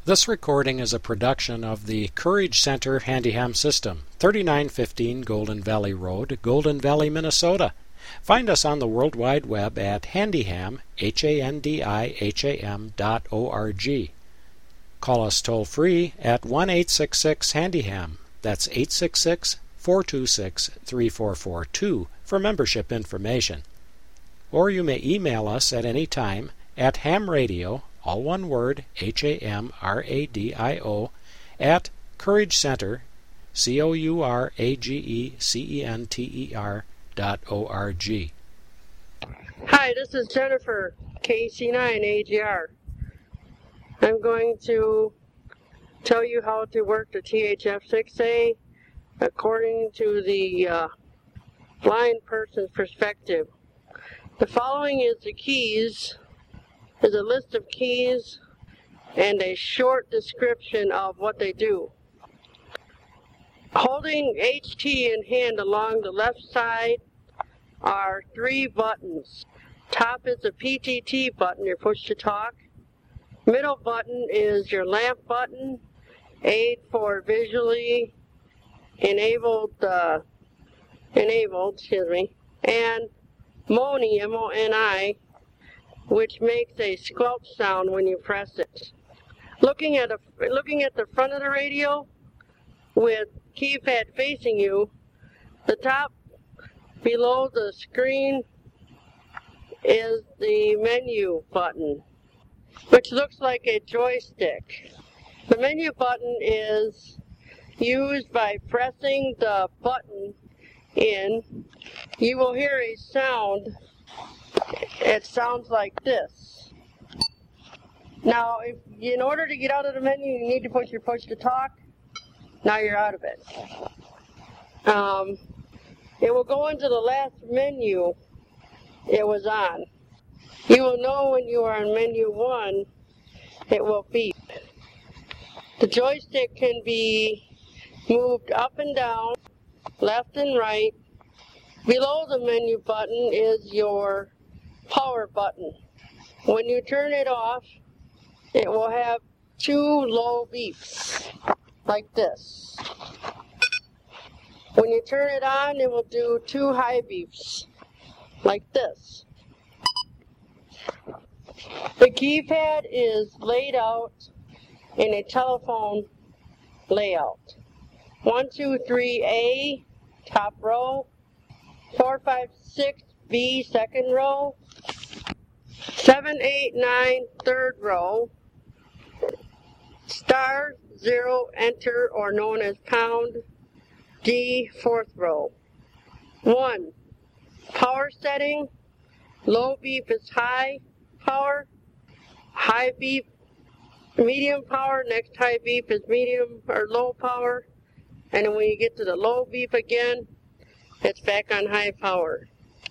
This recording is a production of the Courage Center Handyham System, 3915 Golden Valley Road, Golden Valley, Minnesota. Find us on the World Wide Web at handiham, handiham.org. Call us toll-free at 1-866-HANDYHAM. That's 866-426-3442 for membership information. Or you may email us at any time at hamradio, all one word, HAMRADIO, at Courage Center, COURAGECENTER.org. Hi, this is Jennifer, KC9AGR. I'm going to tell you how to work the THF6A according to the blind person's perspective. The following is the keys. There's a list of keys and a short description of what they do. Holding HT in hand along the left side are 3 buttons. Top is the PTT button, your push to talk. Middle button is your lamp button, aid for visually enabled, and MONI, M-O-N-I, which makes a squelch sound when you press it. Looking at the front of the radio with keypad facing you, the top below the screen is the menu button, which looks like a joystick. The menu button is used by pressing the button in. You will hear a sound. It sounds like this. Now, in order to get out of the menu, you need to push your push to talk. Now you're out of it. It will go into the last menu it was on. You will know when you are on menu 1, it will beep. The joystick can be moved up and down, left and right. Below the menu button is your power button. When you turn it off, it will have 2 low beeps, like this. When you turn it on, it will do 2 high beeps, like this. The keypad is laid out in a telephone layout. 1, 2, 3A, top row. 4, 5, 6, B, second row. 7, 8, 9, third row. Star, 0, enter, or known as pound. D, fourth row. 1, power setting. Low beep is high power. High beep, medium power. Next high beep is medium or low power. And then when you get to the low beep again, it's back on high power.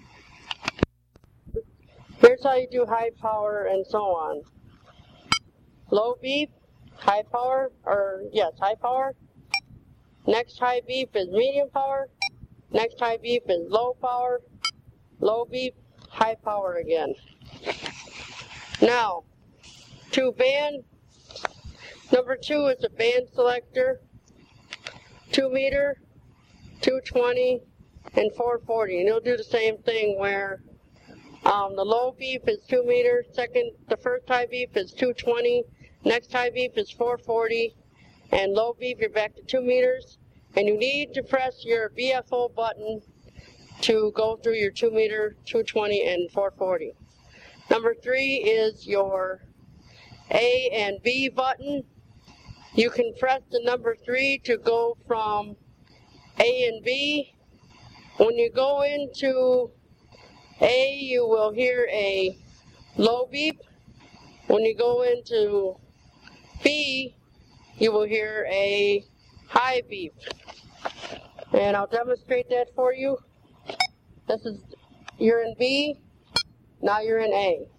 Here's how you do high power and so on. Low beep, high power, high power. Next high beep is medium power. Next high beep is low power. Low beep, high power again. Now, to band, number 2 is a band selector. 2 meter, 220, and 440. And it'll do the same thing where the low beep is 2 meter, the first high beep is 220, next high beep is 440, and low beep you're back to 2 meters. And you need to press your BFO button to go through your 2 meter, 220, and 440. Number 3 is your A and B button. You can press the number 3 to go from A and B. When you go into A, you will hear a low beep. When you go into B, you will hear a high beep. And I'll demonstrate that for you. You're in B, now you're in A.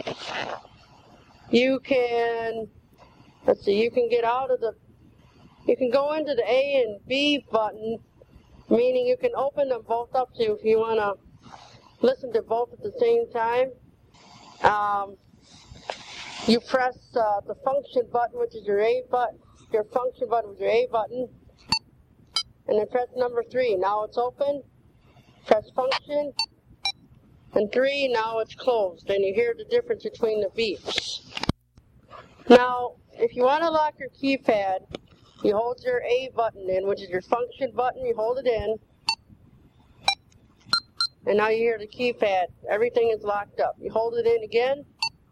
You can you can go into the A and B button, meaning you can open them both up so if you want to listen to both at the same time. you press the function button, which is your A button, your function button with your A button, and then press number 3. Now it's open. Press function, and 3, now it's closed. And you hear the difference between the beeps. Now, if you want to lock your keypad, you hold your A button in, which is your function button, you hold it in, and now you hear the keypad. Everything is locked up. You hold it in again,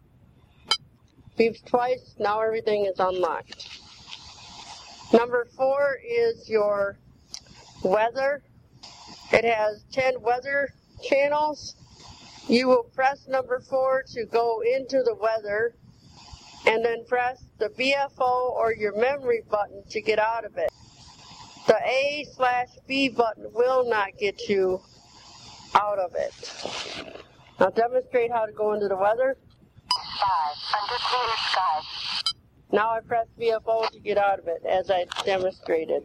beeps twice, now everything is unlocked. Number 4 is your weather. It has 10 weather channels. You will press number 4 to go into the weather, and then press the BFO or your memory button to get out of it. The A/B button will not get you out of it. I'll demonstrate how to go into the weather. 500 clear sky. Now I press BFO to get out of it, as I demonstrated.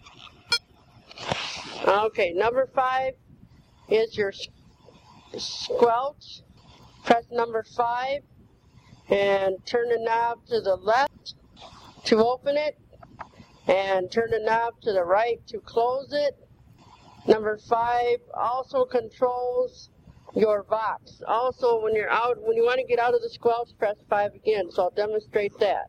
Okay, number 5 is your squelch. Press number 5 and turn the knob to the left to open it, and turn the knob to the right to close it. Number 5 also controls your box. Also, when you want to get out of the squelch, press 5 again. So I'll demonstrate that.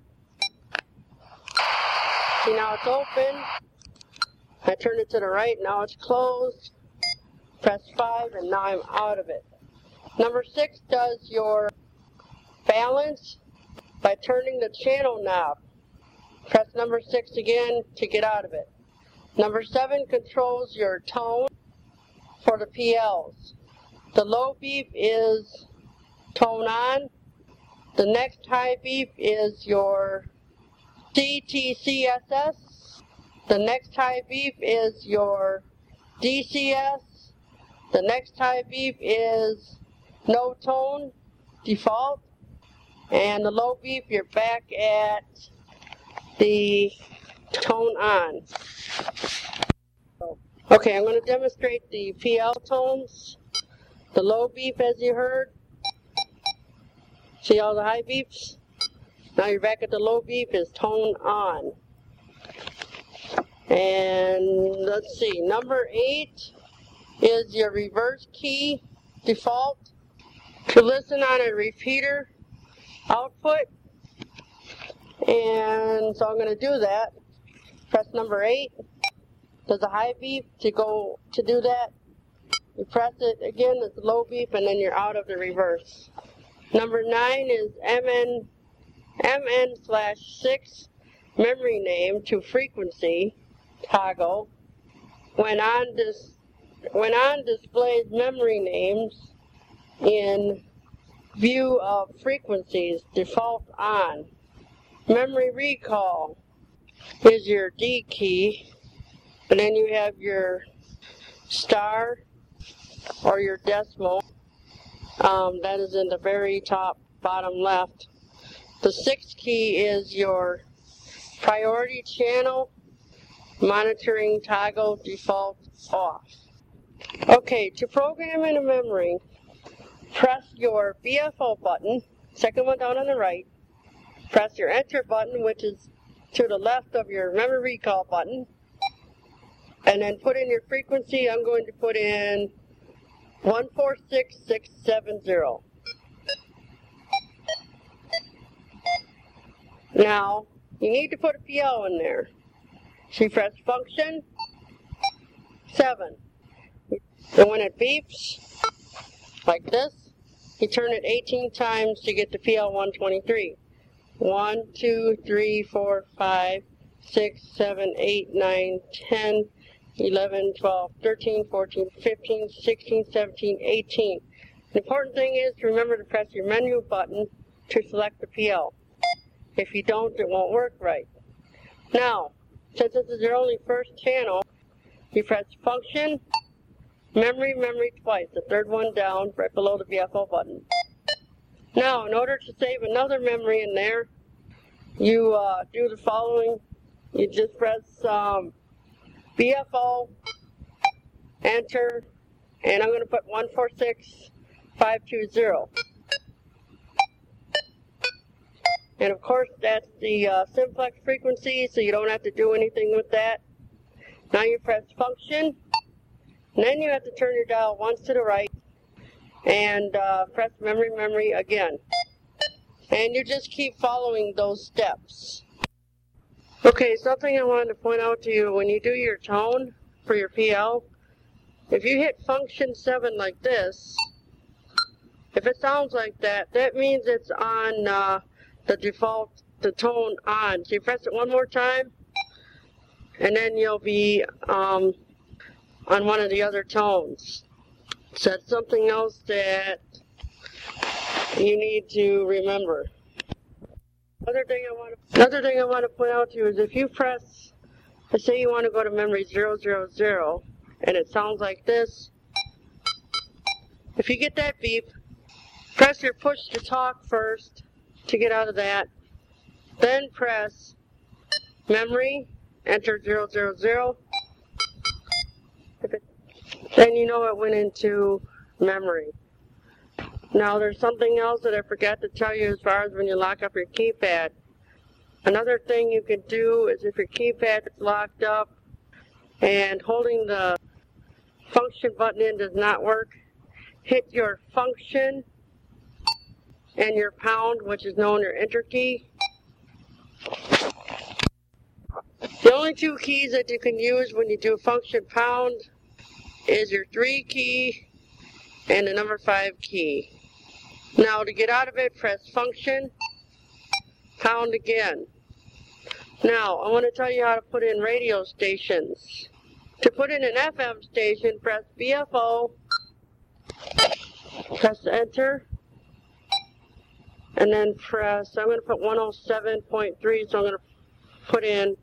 See, now it's open. I turn it to the right, now it's closed. Press 5, and now I'm out of it. Number 6 does your balance by turning the channel knob. Press number 6 again to get out of it. Number 7 controls your tone for the PLs. The low beep is tone on. The next high beep is your CTCSS. The next high beep is your DCS. The next high beep is no tone, default. And the low beep, you're back at the tone on. Okay, I'm going to demonstrate the PL tones. The low beep, as you heard. See all the high beeps? Now you're back at the low beep, is tone on. And let's see, number 8 is your reverse key default. To listen on a repeater output. And so I'm going to do that. Press number 8. There's a high beep to do that. You press it again, it's a low beep, and then you're out of the reverse. Number 9 is MN/6 memory name to frequency toggle. When on displays memory names in view of frequencies, default on. Memory recall is your D key, and then you have your star or your decimal. That is in the very top bottom left. The 6th key is your priority channel monitoring toggle default off. Okay, to program in a memory, press your BFO button, second one down on the right. Press your enter button, which is to the left of your memory recall button. And then put in your frequency. I'm going to put in 146670. Now, you need to put a PL in there. So you press function 7. And when it beeps, like this, you turn it 18 times to get to PL 123. 1, 2, 3, 4, 5, 6, 7, 8, 9, 10, 11, 12, 13, 14, 15, 16, 17, 18. The important thing is to remember to press your menu button to select the PL. If you don't, it won't work right. Now, since this is your only first channel, you press function, memory twice, the third one down, right below the BFO button. Now, in order to save another memory in there, you do the following. You just press BFO, enter, and I'm going to put 146520. And of course, that's the simplex frequency, so you don't have to do anything with that. Now you press function, and then you have to turn your dial once to the right, and press memory again. And you just keep following those steps. Okay, something I wanted to point out to you, when you do your tone for your PL, if you hit function 7 like this, if it sounds like that, that means it's on the default, the tone on. So you press it one more time, and then you'll be on one of the other tones. So that's something else that you need to remember. Another thing I want to point out to you is if you press, let's say you want to go to memory 000, and it sounds like this. If you get that beep, press your push to talk first to get out of that. Then press memory, enter 000. Then you know it went into memory. Now there's something else that I forgot to tell you as far as when you lock up your keypad. Another thing you can do is if your keypad is locked up and holding the function button in does not work, hit your function and your pound, which is known as your enter key. The only two keys that you can use when you do function pound is your 3 key and the number 5 key. Now to get out of it, press function, pound again. Now I want to tell you how to put in radio stations. To put in an FM station, press BFO, press enter, and then press, I'm going to put 107.3, so I'm going to put in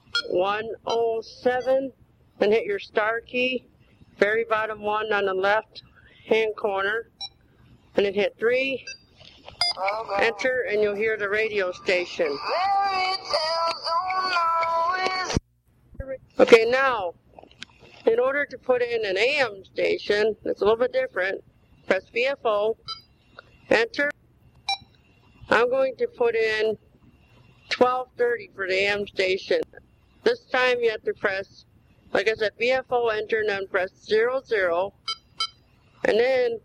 107, and hit your star key, very bottom one on the left hand corner, and then hit 3, enter, and you'll hear the radio station. Okay, now, in order to put in an AM station, it's a little bit different, press BFO, enter. I'm going to put in 1230 for the AM station. This time you have to press, like I said, BFO, enter, and then press 00, and then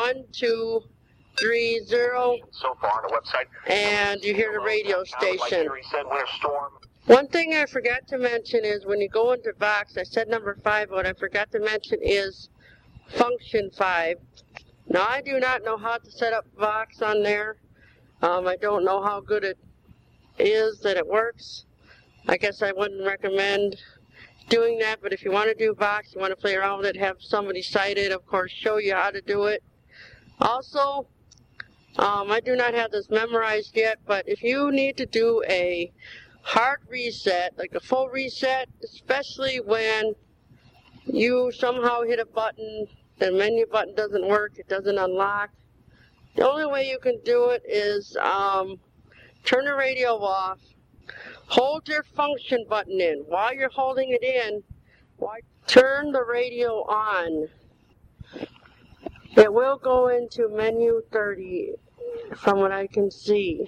1230. So far on the website. And you hear the radio station. One thing I forgot to mention is when you go into Vox, I said number 5, what I forgot to mention is function 5. Now I do not know how to set up Vox on there. I don't know how good it is that it works. I guess I wouldn't recommend doing that, but if you want to do Vox, you want to play around with it, have somebody cite it, of course, show you how to do it. Also, I do not have this memorized yet, but if you need to do a hard reset, like a full reset, especially when you somehow hit a button, the menu button doesn't work, it doesn't unlock, the only way you can do it is turn the radio off, hold your function button in. While you're holding it in, turn the radio on. It will go into menu 30 from what I can see.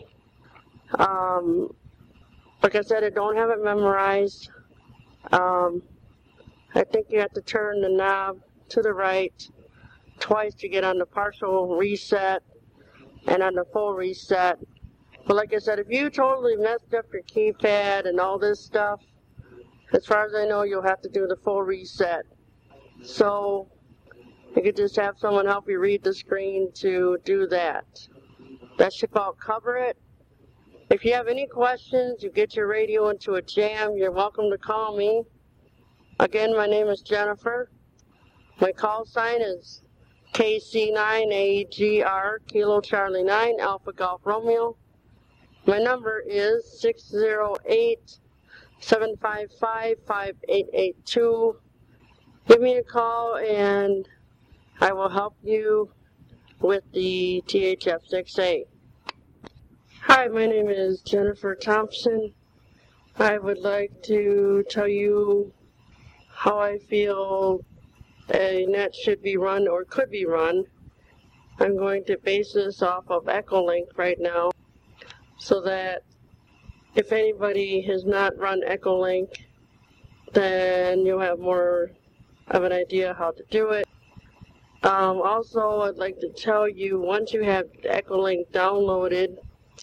Like I said, I don't have it memorized. I think you have to turn the knob to the right twice to get on the partial reset and on the full reset. But like I said, if you totally messed up your keypad and all this stuff, as far as I know, you'll have to do the full reset. So you could just have someone help you read the screen to do that. That should about cover it. If you have any questions, you get your radio into a jam, you're welcome to call me. Again, my name is Jennifer. My call sign is KC9AGR, Kilo Charlie 9, Alpha Golf Romeo. My number is 608-755-5882. Give me a call and I will help you with the THF6A. Hi, my name is Jennifer Thompson. I would like to tell you how I feel a net should be run or could be run. I'm going to base this off of Echolink right now. so that if anybody has not run Echolink, then you'll have more of an idea how to do it. Also, I'd like to tell you, once you have Echolink downloaded,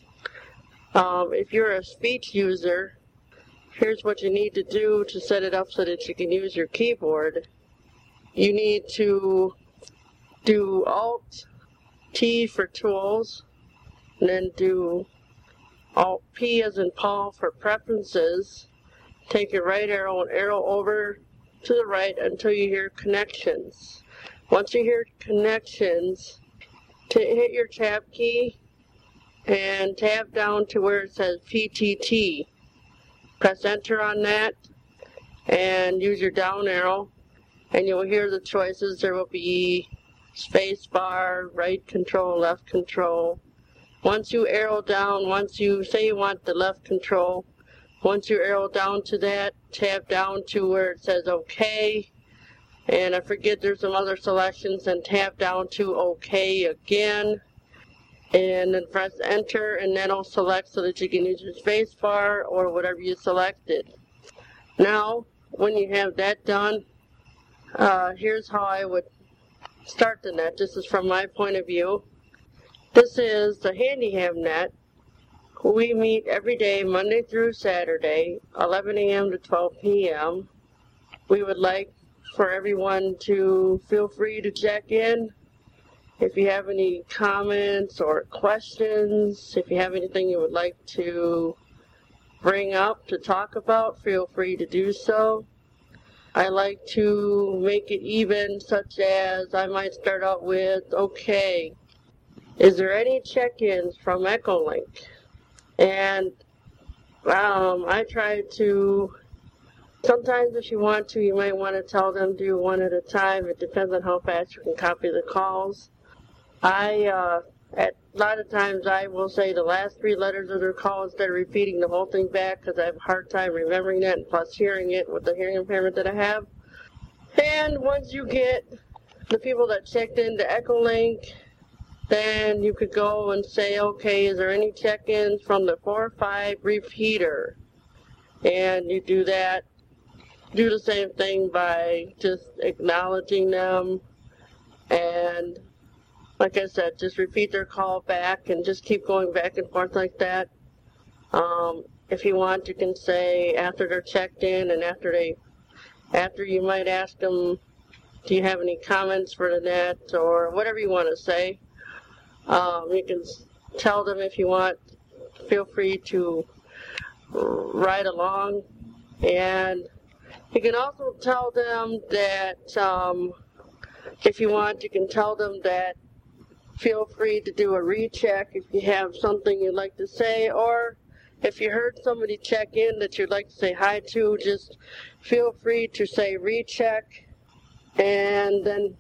if you're a speech user, here's what you need to do to set it up so that you can use your keyboard. You need to do Alt-T for tools, and then do Alt-P as in Paul for preferences. Take your right arrow and arrow over to the right until you hear connections. Once you hear connections, hit your tab key and tab down to where it says PTT. Press enter on that and use your down arrow, and you'll hear the choices. There will be space bar, right control, left control. Once you arrow down, once you say you want the left control, once you arrow down to that, tab down to where it says OK, and I forget there's some other selections, and tab down to OK again, and then press enter, and then it'll select so that you can use your space bar or whatever you selected. Now, when you have that done, here's how I would start the net. This is from my point of view. This is the Handyham net. We meet every day, Monday through Saturday, 11 a.m. to 12 p.m. We would like for everyone to feel free to check in. If you have any comments or questions, if you have anything you would like to bring up to talk about, feel free to do so. I like to make it even, such as I might start out with, okay, is there any check-ins from Echolink? And I try to, sometimes if you want to, you might want to tell them do one at a time. It depends on how fast you can copy the calls. At a lot of times I will say the last 3 letters of their call instead of repeating the whole thing back, because I have a hard time remembering that, and plus hearing it with the hearing impairment that I have. And once you get the people that checked into Echolink, then you could go and say, okay, is there any check-ins from the 4-5 repeater? And you do that. Do the same thing by just acknowledging them, and like I said, just repeat their call back and just keep going back and forth like that. If you want, you can say after they're checked in, and after you might ask them, do you have any comments for the net, or whatever you want to say. You can tell them if you want. Feel free to ride along, and you can also tell them that if you want, you can tell them that feel free to do a recheck if you have something you'd like to say, or if you heard somebody check in that you'd like to say hi to, just feel free to say recheck, and then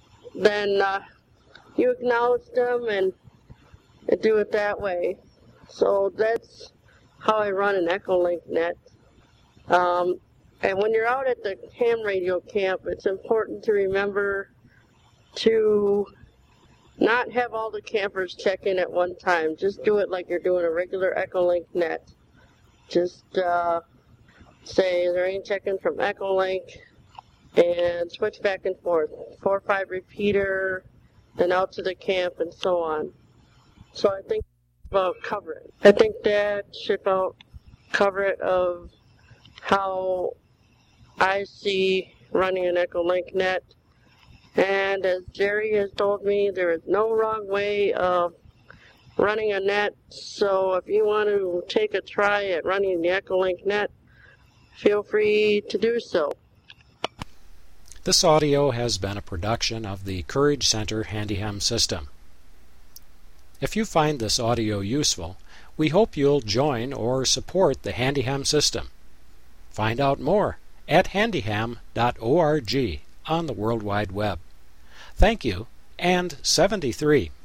you acknowledge them and do it that way. So that's how I run an Echolink net. And when you're out at the ham radio camp, it's important to remember to not have all the campers check in at one time. Just do it like you're doing a regular Echolink net. Just say, is there any check-in from Echolink? And switch back and forth. 4-5 repeater, then out to the camp, and so on. So I think about cover it. I think that should about cover it of how I see running an Echolink net. And as Jerry has told me, there is no wrong way of running a net. So if you want to take a try at running the Echolink net, feel free to do so. This audio has been a production of the Courage Center Handyham system. If you find this audio useful, we hope you'll join or support the Handyham system. Find out more at handyham.org on the World Wide Web. Thank you, and 73.